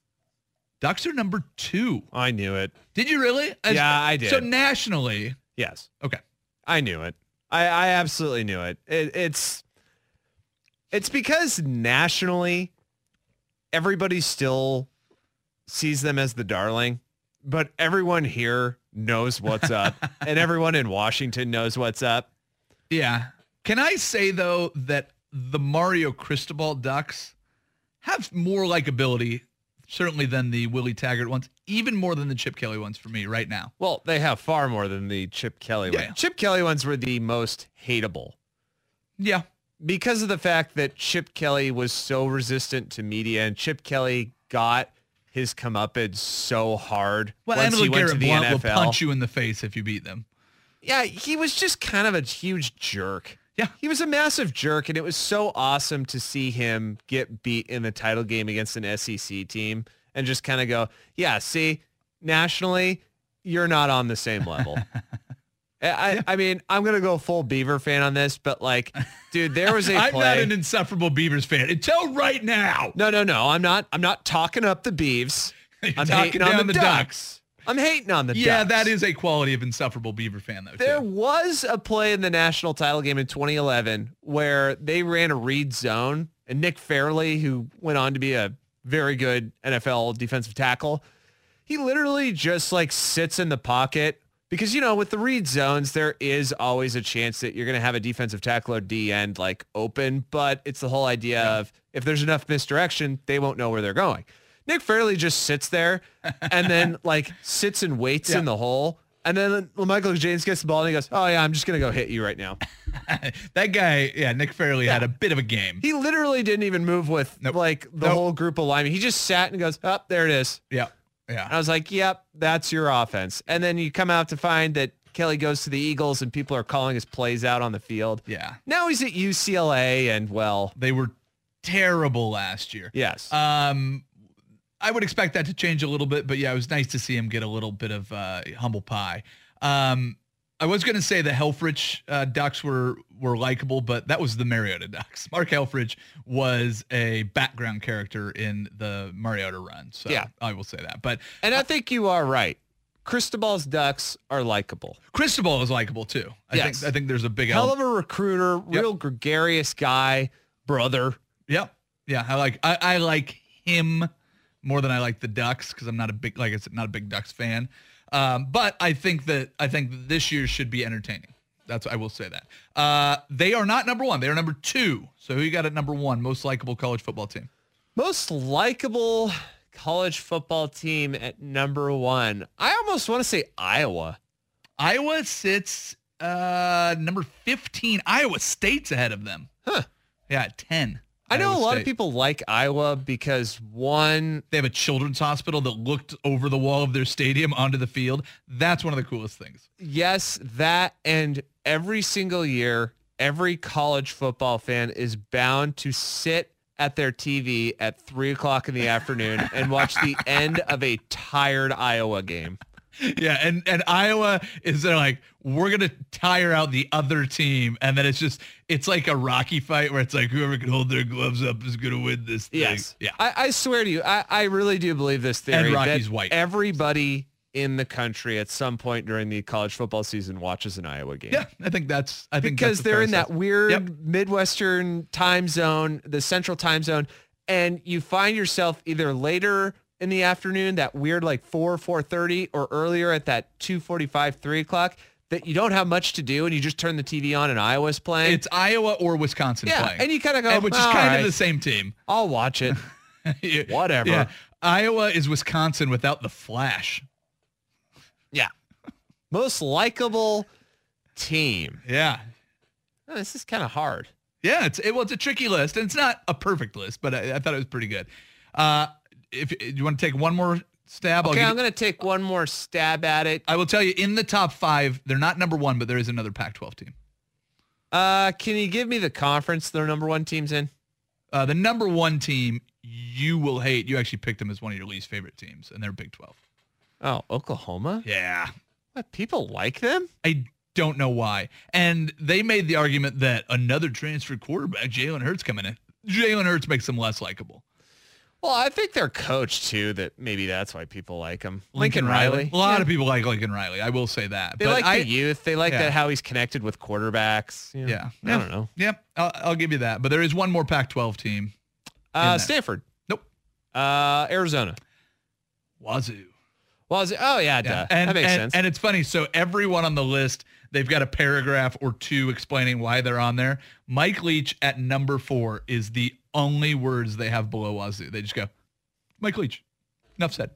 Ducks are number two. I knew it. Did you really? As- Yeah, I did. So nationally, Yes. okay. I knew it. I, I absolutely knew it. it. It's it's because nationally, everybody still sees them as the darling, but everyone here knows what's up, and everyone in Washington knows what's up. Yeah. Can I say, though, that the Mario Cristobal Ducks have more likability, certainly than the Willie Taggart ones, even more than the Chip Kelly ones for me right now. Well, they have far more than the Chip Kelly Yeah. ones. Chip Kelly ones were the most hateable Yeah. because of the fact that Chip Kelly was so resistant to media, and Chip Kelly got his comeuppance so hard Well, once Angela he went to Garrett the Blunt N F L. will punch you in the face if you beat them. Yeah, he was just kind of a huge jerk. Yeah. He was a massive jerk, and it was so awesome to see him get beat in the title game against an S E C team and just kind of go, yeah, see, nationally, you're not on the same level. I, I mean, I'm going to go full Beaver fan on this, but like, dude, there was a I'm play. not an insufferable Beavers fan until right now. No, no, no. I'm not. I'm not talking up the Beavs. You're I'm talking hating down on the, the Ducks. Ducks. I'm hating on the Yeah, Ducks. that is a quality of insufferable Beaver fan, though, There too. was a play in the national title game in twenty eleven where they ran a read zone, and Nick Fairley, who went on to be a very good N F L defensive tackle, he literally just like sits in the pocket because, you know, with the read zones, there is always a chance that you're going to have a defensive tackle or D end like open, but it's the whole idea yeah. of if there's enough misdirection, they won't know where they're going. Nick Fairley just sits there and then like sits and waits yeah. in the hole. And then Michael James gets the ball and he goes, oh yeah, I'm just going to go hit you right now. That guy, yeah, Nick Fairley yeah. had a bit of a game. He literally didn't even move with nope. like the nope. whole group of linemen. He just sat and goes, oh, there it is. Yeah. Yeah. And I was like, yep, that's your offense. And then you come out to find that Kelly goes to the Eagles and people are calling his plays out on the field. Yeah. Now he's at U C L A and well, they were terrible last year. Yes. Um, I would expect that to change a little bit, but yeah, it was nice to see him get a little bit of uh, humble pie. Um, I was going to say the Helfrich uh, Ducks were were likable, but that was the Mariota Ducks. Mark Helfrich was a background character in the Mariota run, so yeah. I will say that. But and I think you are right. Cristobal's Ducks are likable. Cristobal is likable too. I yes. think I think there's a big hell element. of a recruiter, real yep. gregarious guy, brother. Yep. Yeah, I like I, I like him more than I like the Ducks because I'm not a big, like I said, not a big Ducks fan. Um, but I think that I think that this year should be entertaining. That's I will say that. Uh, they are not number one. They are number two. So who you got at number one? Most likable college football team. Most likable college football team at number one. I almost want to say Iowa. Iowa sits uh, number fifteen. Iowa State's ahead of them. Huh. Yeah, at ten. I know Iowa a lot State. of people like Iowa because, one, they have a children's hospital that looked over the wall of their stadium onto the field. That's one of the coolest things. Yes, that, and every single year, every college football fan is bound to sit at their T V at three o'clock in the afternoon and watch the end of a tired Iowa game. Yeah, and, and Iowa is they're like, we're going to tire out the other team. And then it's just, it's like a Rocky fight where it's like whoever can hold their gloves up is going to win this thing. Yes. Yeah. I, I swear to you, I, I really do believe this theory. And Rocky's that white. Everybody in the country at some point during the college football season watches an Iowa game. Yeah, I think that's, I think because that's they're in assessment. that weird yep. Midwestern time zone, the central time zone. And you find yourself either later in the afternoon, that weird like four, four thirty, or earlier at that two forty-five, three o'clock, that you don't have much to do and you just turn the T V on and Iowa's playing. It's Iowa or Wisconsin yeah, playing. And you kind of go, and which is all kind right, of the same team. I'll watch it. yeah, Whatever. Yeah. Iowa is Wisconsin without the flash. Yeah. Most likable team. Yeah. Oh, this is kind of hard. Yeah, it's it, well, it's a tricky list, and it's not a perfect list, but I, I thought it was pretty good. Uh, if, if you want to take one more stab, okay, I'll I'm going to take one more stab at it. I will tell you, in the top five, they're not number one, but there is another Pac twelve team. Uh, can you give me the conference their number one team's in? Uh, the number one team you will hate. You actually picked them as one of your least favorite teams, and they're Big twelve. Oh, Oklahoma? Yeah. What, people like them? I don't know why. And they made the argument that another transfer quarterback, Jalen Hurts, coming in. Jalen Hurts makes them less likable. Well, I think they're coached too, that maybe that's why people like him. Lincoln, Lincoln Riley. Riley. A lot yeah. of people like Lincoln Riley. I will say that. They but like I, the youth. They like yeah. that how he's connected with quarterbacks. You know, yeah. I yeah. don't know. Yep. Yeah, I'll, I'll give you that. But there is one more Pac twelve team. Uh, Stanford. Nope. Uh, Arizona. Wazoo. Wazoo. Oh, yeah, yeah. duh. And, that makes and, sense. And it's funny. So everyone on the list, they've got a paragraph or two explaining why they're on there. Mike Leach at number four is the only words they have below Wazoo. They just go, Mike Leach. Enough said.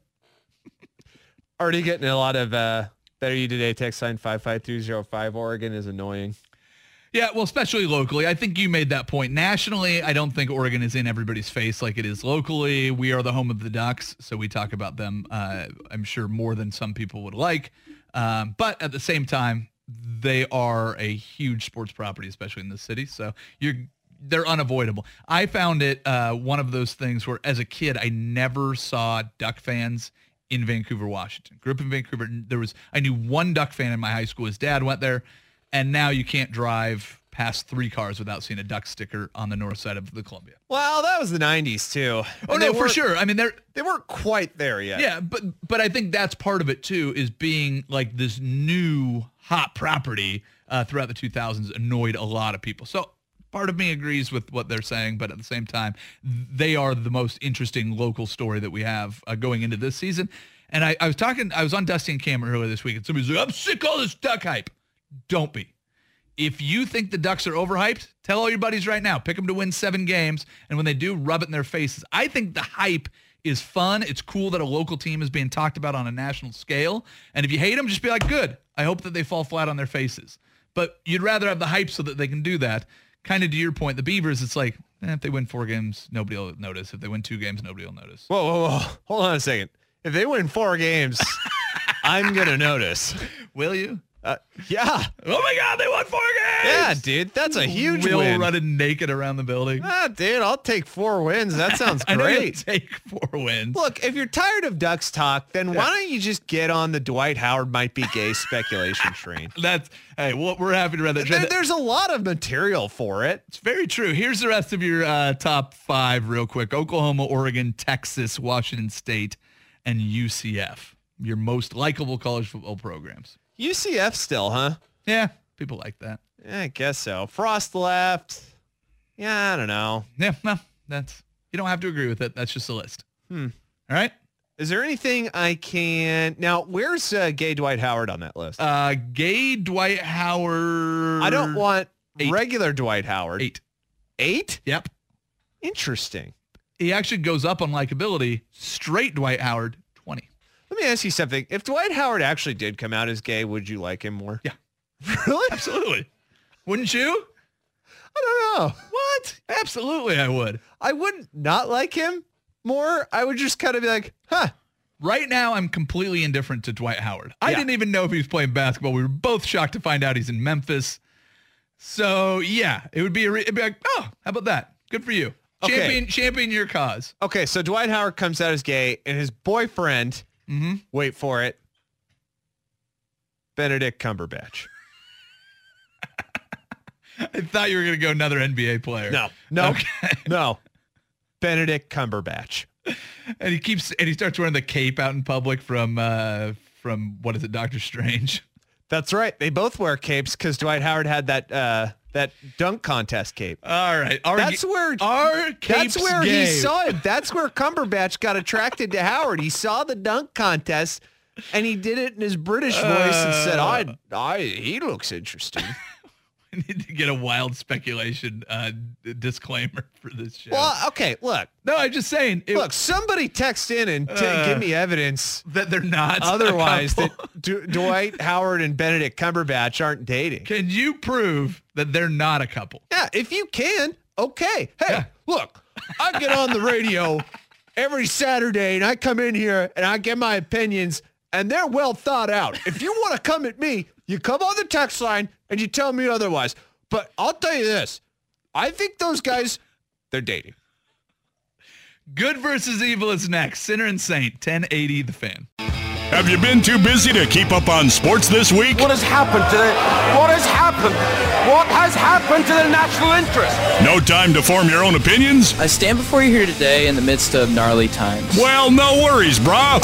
Already getting a lot of uh, Better You Today text line five five three zero five. Oregon is annoying. Yeah, well, especially locally. I think you made that point. Nationally, I don't think Oregon is in everybody's face like it is locally. We are the home of the Ducks, so we talk about them, uh, I'm sure, more than some people would like. Um, but at the same time, they are a huge sports property, especially in this city. So you're they're unavoidable. I found it uh, one of those things where, as a kid, I never saw Duck fans in Vancouver, Washington. Grew up in Vancouver. There was I knew one Duck fan in my high school. His dad went there, and now you can't drive past three cars without seeing a Duck sticker on the north side of the Columbia. Well, that was the nineties too. Oh, no, for sure. I mean, they're they weren't quite there yet. Yeah, but but I think that's part of it too, is being like this new hot property uh, throughout the two thousands annoyed a lot of people. So part of me agrees with what they're saying, but at the same time, they are the most interesting local story that we have uh, going into this season. And I, I was talking, I was on Dusty and Cameron earlier this week, and somebody's like, I'm sick of all this Duck hype. Don't be. If you think the Ducks are overhyped, tell all your buddies right now. Pick them to win seven games, and when they do, rub it in their faces. I think the hype is fun. It's cool that a local team is being talked about on a national scale. And if you hate them, just be like, good. I hope that they fall flat on their faces. But you'd rather have the hype so that they can do that. Kind of to your point, the Beavers, it's like, eh, if they win four games, nobody will notice. If they win two games, nobody will notice. Whoa, whoa, whoa. Hold on a second. If they win four games, I'm going to notice. Will you? Uh, yeah. Oh, my God, they won four games. Yeah, dude. That's a huge Will win. running naked around the building. Ah, dude, I'll take four wins. That sounds I know you'll great. take four wins. Look, if you're tired of Ducks talk, then Yeah. why don't you just get on the Dwight Howard might be gay speculation train? That's, hey, well, we're happy to run that. There, there's a lot of material for it. It's very true. Here's the rest of your uh, top five real quick. Oklahoma, Oregon, Texas, Washington State, and U C F. Your most likable college football programs. U C F still, huh? Yeah, people like that. Yeah, I guess so. Frost left. Yeah, I don't know. Yeah, no, that's, you don't have to agree with it. That's just a list. Hmm. All right? Is there anything I can... Now, where's uh, gay Dwight Howard on that list? Uh, gay Dwight Howard. I don't want Eight. regular Dwight Howard. Eight. Eight? Yep. Interesting. He actually goes up on likability. Straight Dwight Howard, twenty. Let me ask you something. If Dwight Howard actually did come out as gay, would you like him more? Yeah. Really? Absolutely. Wouldn't you? I don't know. What? Absolutely, I would. I would not like him more. I would just kind of be like, huh. Right now, I'm completely indifferent to Dwight Howard. I Yeah. didn't even know if he was playing basketball. We were both shocked to find out he's in Memphis. So, yeah, it would be, a re- it'd be like, oh, how about that? Good for you. Okay. Champion, champion your cause. Okay, so Dwight Howard comes out as gay, and his boyfriend, Mm-hmm. wait for it, Benedict Cumberbatch. I thought you were going to go another N B A player. No, no, Okay. no. Benedict Cumberbatch. And he keeps, and he starts wearing the cape out in public from, uh, from what is it, Doctor Strange? That's right. They both wear capes because Dwight Howard had that uh, that dunk contest cape. All right. Our, That's where our capes That's where gay. he saw it. That's where Cumberbatch got attracted to Howard. He saw the dunk contest, and he did it in his British voice and said, "I, I, he looks interesting." We need to get a wild speculation uh, disclaimer for this show. Well, okay, look, no, I'm just saying. It, look. Somebody text in and t- Uh, give me evidence. that they're not. a Otherwise, that couple. D- Dwight Howard and Benedict Cumberbatch aren't dating. Can you prove that they're not a couple? Yeah, if you can, okay. Hey, Yeah. look, I get on the radio every Saturday and I come in here and I get my opinions and they're well thought out. If you want to come at me, you come on the text line and you tell me otherwise. But I'll tell you this. I think those guys, they're dating. Good versus evil is next. Sinner and Saint, ten eighty The Fan. Have you been too busy to keep up on sports this week? What has happened to the... What has happened? What has happened to the national interest? No time to form your own opinions? I stand before you here today in the midst of gnarly times. Well, no worries, brah.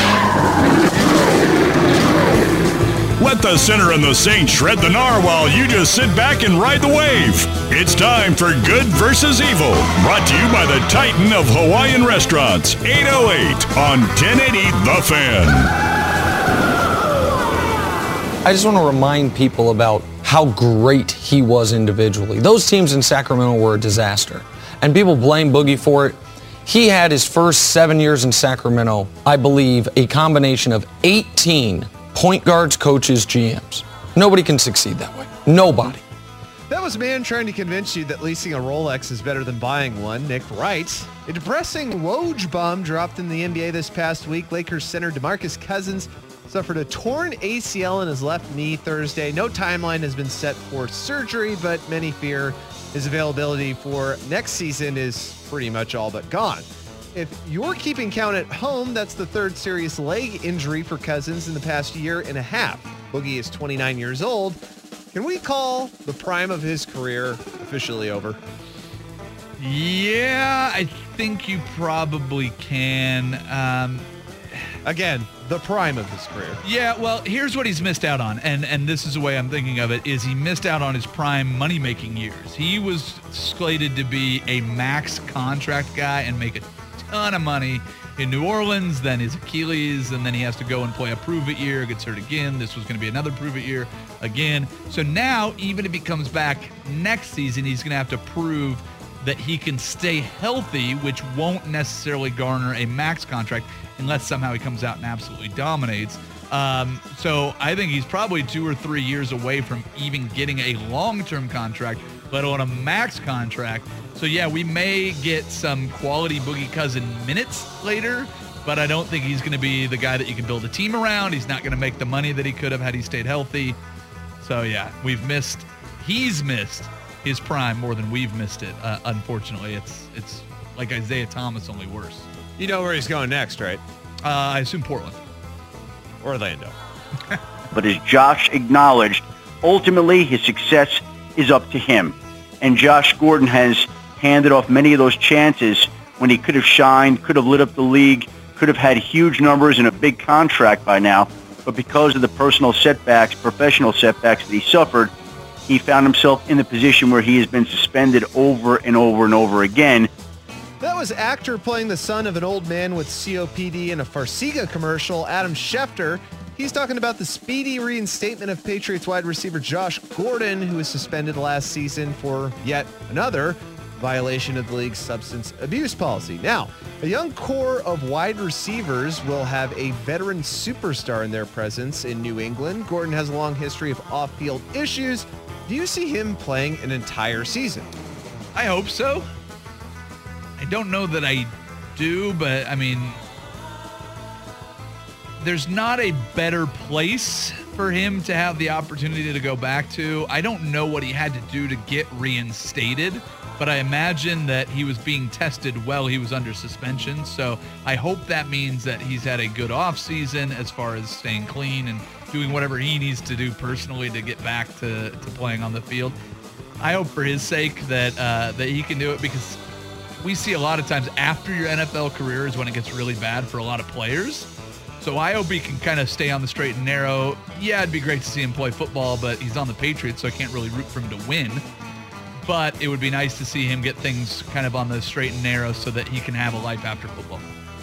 Let the Sinner and the Saint shred the gnar while you just sit back and ride the wave. It's time for Good versus Evil, brought to you by the Titan of Hawaiian Restaurants, eight oh eight on ten eighty The Fan. I just want to remind people about how great he was individually. Those teams in Sacramento were a disaster, and people blame Boogie for it. He had his first seven years in Sacramento, I believe, a combination of eighteen point guards, coaches, G Ms. Nobody can succeed that way. Nobody. That was a man trying to convince you that leasing a Rolex is better than buying one. Nick writes, a depressing Woj bomb dropped in the N B A this past week. Lakers center DeMarcus Cousins suffered a torn A C L in his left knee Thursday. No timeline has been set for surgery, but many fear his availability for next season is pretty much all but gone. If you're keeping count at home, that's the third serious leg injury for Cousins in the past year and a half. Boogie is twenty-nine years old. Can we call the prime of his career officially over? Yeah, I think you probably can. Um, Again, the prime of his career. Yeah, well, here's what he's missed out on, and, and this is the way I'm thinking of it, is he missed out on his prime money-making years. He was slated to be a max contract guy and make a ton of money in New Orleans, then his Achilles, and then he has to go and play a prove-it year, gets hurt again. This was going to be another prove-it year again. So now, even if he comes back next season, he's going to have to prove that he can stay healthy, which won't necessarily garner a max contract unless somehow he comes out and absolutely dominates. Um, so I think he's probably two or three years away from even getting a long-term contract, let alone a max contract. So yeah, we may get some quality Boogie Cousin minutes later, but I don't think he's going to be the guy that you can build a team around. He's not going to make the money that he could have had he stayed healthy. So yeah, we've missed, he's missed his prime more than we've missed it. Uh, unfortunately, it's it's like Isaiah Thomas, only worse. You know where he's going next, right? Uh, I assume Portland. Orlando. But as Josh acknowledged, ultimately his success is up to him. And Josh Gordon has handed off many of those chances when he could have shined, could have lit up the league, could have had huge numbers and a big contract by now. But because of the personal setbacks, professional setbacks that he suffered, he found himself in the position where he has been suspended over and over and over again. That was actor playing the son of an old man with C O P D in a Farxiga commercial, Adam Schefter. He's talking about the speedy reinstatement of Patriots wide receiver Josh Gordon, who was suspended last season for yet another violation of the league's substance abuse policy. Now, a young core of wide receivers will have a veteran superstar in their presence in New England. Gordon has a long history of off-field issues. Do you see him playing an entire season? I hope so. I don't know that I do, but I mean, there's not a better place for him to have the opportunity to go back to. I don't know what he had to do to get reinstated, but I imagine that he was being tested while he was under suspension. So I hope that means that he's had a good off season as far as staying clean and doing whatever he needs to do personally to get back to, to playing on the field. I hope for his sake that uh, that he can do it, because we see a lot of times after your N F L career is when it gets really bad for a lot of players. So I hope he can kind of stay on the straight and narrow. Yeah, it'd be great to see him play football, but he's on the Patriots, so I can't really root for him to win. But it would be nice to see him get things kind of on the straight and narrow so that he can have a life after football.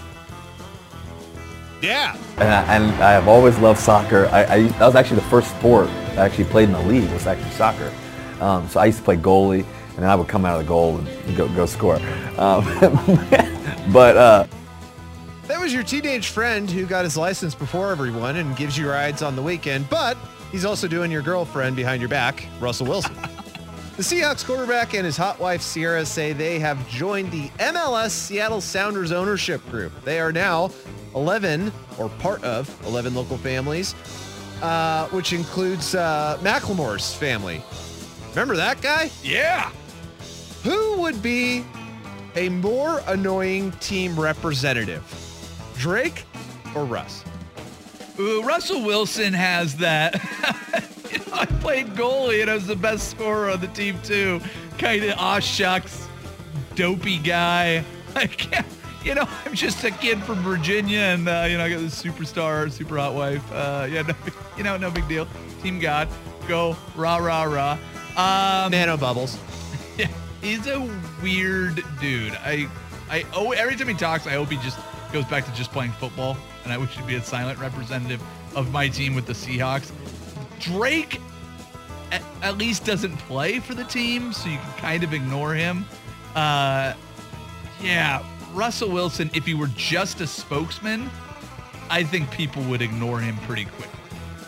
Yeah. And I, and I have always loved soccer. I, I that was actually the first sport I actually played in the league, was actually soccer. Um, so I used to play goalie, and then I would come out of the goal and go, go score. Um, but uh, that was your teenage friend who got his license before everyone and gives you rides on the weekend, but he's also doing your girlfriend behind your back, Russell Wilson. The Seahawks quarterback and his hot wife, Sierra, say they have joined the M L S Seattle Sounders ownership group. They are now eleven, or part of eleven local families, uh, which includes uh, Macklemore's family. Remember that guy? Yeah. Who would be a more annoying team representative, Drake or Russ? Ooh, Russell Wilson has that. You know, I played goalie and I was the best scorer on the team too. Kind of aw shucks, dopey guy. I can't, you know, I'm just a kid from Virginia, and uh, you know, I got this superstar, super hot wife. Uh, yeah, no, you know, no big deal. Team God, go rah rah rah. Um, Nano bubbles. Yeah, he's a weird dude. I, I oh, every time he talks, I hope he just goes back to just playing football, and I wish he'd be a silent representative of my team with the Seahawks. Drake at, at least doesn't play for the team, so you can kind of ignore him. Uh, yeah, Russell Wilson, if he were just a spokesman, I think people would ignore him pretty quickly.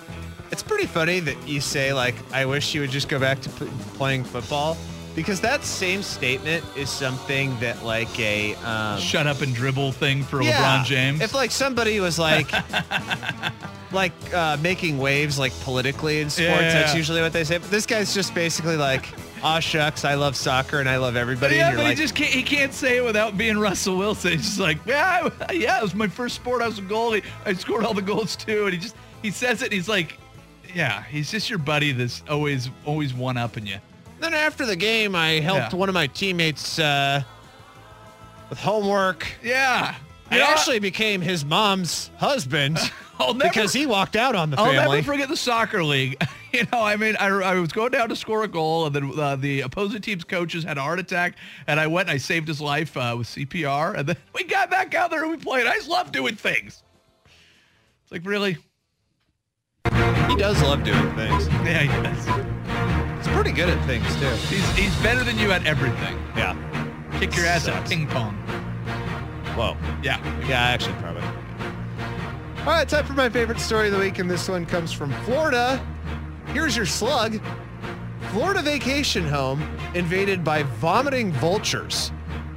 It's pretty funny that you say, like, I wish you would just go back to p- playing football, because that same statement is something that, like, a um, shut up and dribble thing for yeah, LeBron James. If, like, somebody was like, like uh, making waves, like, politically in sports, Yeah. that's usually what they say. But this guy's just basically like, aw shucks, I love soccer and I love everybody. Yeah, and but you're he like, just can't. He can't say it without being Russell Wilson. He's just like, yeah, I- yeah, it was my first sport. I was a goalie. I scored all the goals too. And he just he says it. And he's like, yeah, he's just your buddy that's always always one upping you. Then after the game, I helped Yeah. one of my teammates uh, with homework. Yeah, I You know, actually became his mom's husband I'll never, because he walked out on the I'll family. never forget the soccer league. You know, I mean, I, I was going down to score a goal, and then uh, the opposing team's coaches had a heart attack, and I went and I saved his life uh, with C P R, and then we got back out there and we played. I just love doing things. It's like, really? He does love doing things. Yeah, he does. He's pretty good at things, too. He's, he's better than you at everything. Yeah. Kick your ass at Sucks. ping pong. Whoa. Yeah. Yeah, actually, probably. All right, time for my favorite story of the week, and this one comes from Florida. Here's your slug. Florida vacation home invaded by vomiting vultures.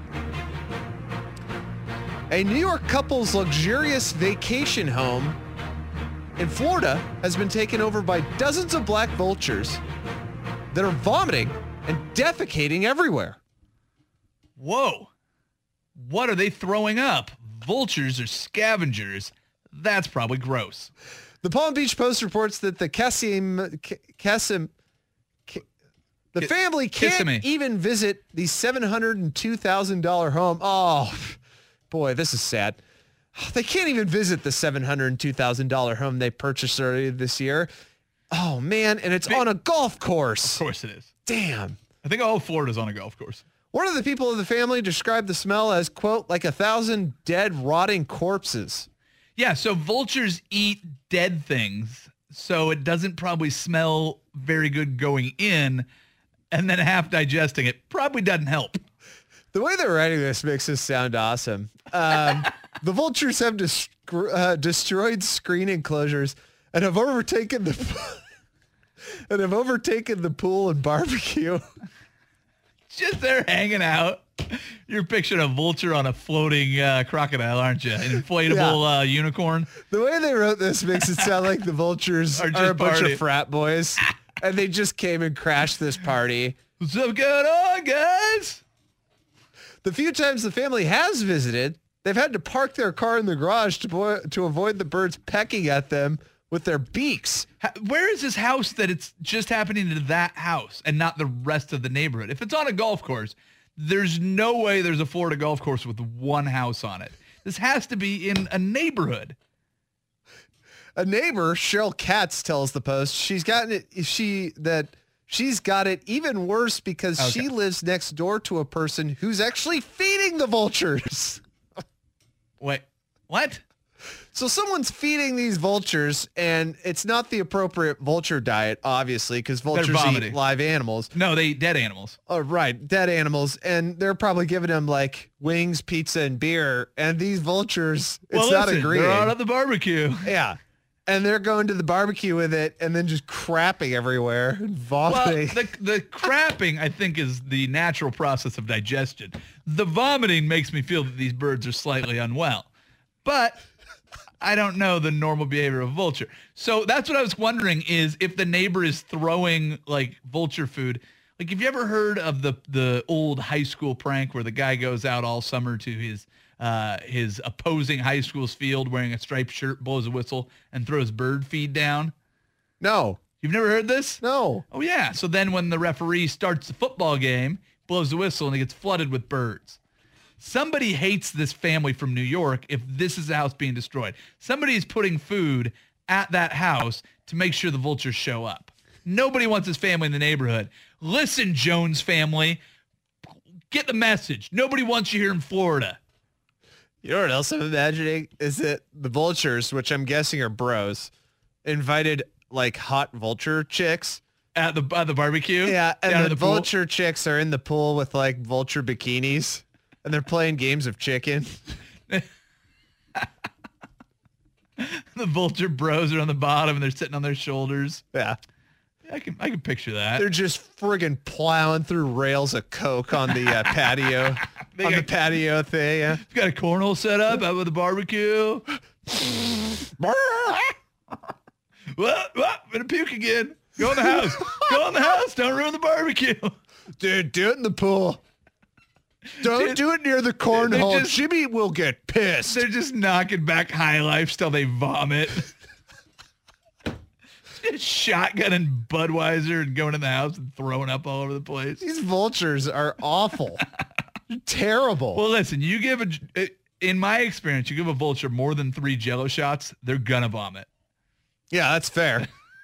A New York couple's luxurious vacation home in Florida has been taken over by dozens of black vultures that are vomiting and defecating everywhere. Whoa. What are they throwing up? Vultures or scavengers? That's probably gross. The Palm Beach Post reports that the Kasim, Kasim, the family can't Kissimmee. even visit the seven hundred two thousand dollars home. Oh, boy, this is sad. They can't even visit the seven hundred two thousand dollars home they purchased earlier this year. Oh, man, and it's Big- on a golf course. Of course it is. Damn. I think all of Florida's on a golf course. One of the people of the family described the smell as, quote, like a thousand dead, rotting corpses. Yeah, so vultures eat dead things, so it doesn't probably smell very good going in, and then half digesting it probably doesn't help. The way they're writing this makes this sound awesome. Um, the vultures have dis- uh, destroyed screen enclosures and have overtaken the and have overtaken the pool and barbecue. Just there hanging out. You're picturing a vulture on a floating uh, crocodile, aren't you? An inflatable Yeah. uh, unicorn. The way they wrote this makes it sound like the vultures Are are, just a bunch partying. of frat boys, and they just came and crashed this party. What's up going on, guys? The few times the family has visited, they've had to park their car in the garage to bo- to avoid the birds pecking at them with their beaks. Ha- Where is this house that it's just happening to that house and not the rest of the neighborhood? If it's on a golf course, there's no way there's a Florida golf course with one house on it. This has to be in a neighborhood. A neighbor, Cheryl Katz, tells the Post she's gotten it. She that she's got it even worse because Okay. she lives next door to a person who's actually feeding the vultures. Wait, what? So someone's feeding these vultures, and it's not the appropriate vulture diet, obviously, because vultures eat vomiting. live animals. No, they eat dead animals. Oh, right, dead animals, and they're probably giving them like wings, pizza, and beer. And these vultures, it's well, not listen, agreeing. they're out at the barbecue. Yeah. And they're going to the barbecue with it and then just crapping everywhere and Well, vomiting. the, the crapping, I think, is the natural process of digestion. The vomiting makes me feel that these birds are slightly unwell. But I don't know the normal behavior of a vulture. So that's what I was wondering is if the neighbor is throwing, like, vulture food. Like, have you ever heard of the, the old high school prank where the guy goes out all summer to his uh, his opposing high school's field wearing a striped shirt, blows a whistle, and throws bird feed down? No. You've never heard this? No. Oh, yeah. So then when the referee starts the football game, blows the whistle, and it gets flooded with birds. Somebody hates this family from New York if this is the house being destroyed. Somebody is putting food at that house to make sure the vultures show up. Nobody wants this family in the neighborhood. Listen, Jones family, get the message. Nobody wants you here in Florida. You know what else I'm imagining is that the vultures, which I'm guessing are bros, invited like hot vulture chicks At the at the barbecue? Yeah, and Down the, in the pool? vulture chicks are in the pool with like vulture bikinis, and they're playing games of chicken. the Vulture Bros are on the bottom and they're sitting on their shoulders. Yeah. I can I can picture that. They're just friggin' plowing through rails of coke on the uh, patio, on got, the patio thing. Yeah. You've got a cornhole set up out with a barbecue. What? What? I'm gonna puke again. Go in the house. Go in the house. Don't ruin the barbecue. Dude, do it in the pool. Don't Dude, do it near the cornhole. Just, Jimmy will get pissed. They're just knocking back high lifes till they vomit. Shotgunning Budweiser and going in the house and throwing up all over the place. These vultures are awful. Terrible. Well, listen, you give a, in my experience, you give a vulture more than three Jello shots, they're gonna vomit. Yeah, that's fair.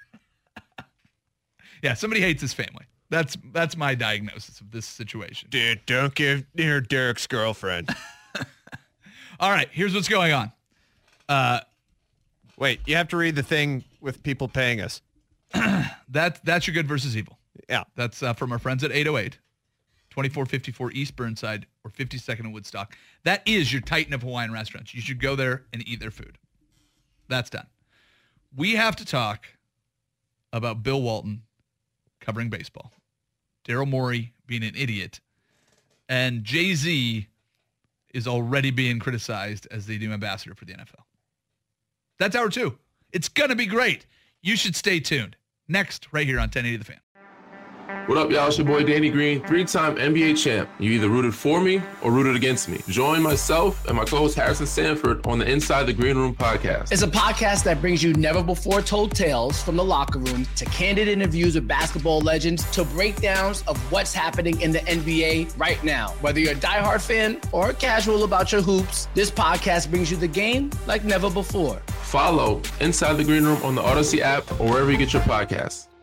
Yeah, somebody hates his family. That's that's my diagnosis of this situation. Dude, don't give near Derek's girlfriend. All right, here's what's going on. Uh, Wait, you have to read the thing with people paying us. that, that's your good versus evil. Yeah. That's uh, from our friends at eight oh eight, twenty-four fifty-four East Burnside or fifty-second in Woodstock. That is your Titan of Hawaiian restaurants. You should go there and eat their food. That's done. We have to talk about Bill Walton covering baseball, Daryl Morey being an idiot, and Jay-Z is already being criticized as the new ambassador for the N F L. That's hour two. It's going to be great. You should stay tuned. Next, right here on ten eighty The Fan. What up, y'all? It's your boy Danny Green, three-time N B A champ. You either rooted for me or rooted against me. Join myself and my co-host Harrison Sanford on the Inside the Green Room podcast. It's a podcast that brings you never-before-told tales from the locker room to candid interviews with basketball legends to breakdowns of what's happening in the N B A right now. Whether you're a diehard fan or casual about your hoops, this podcast brings you the game like never before. Follow Inside the Green Room on the Odyssey app or wherever you get your podcasts.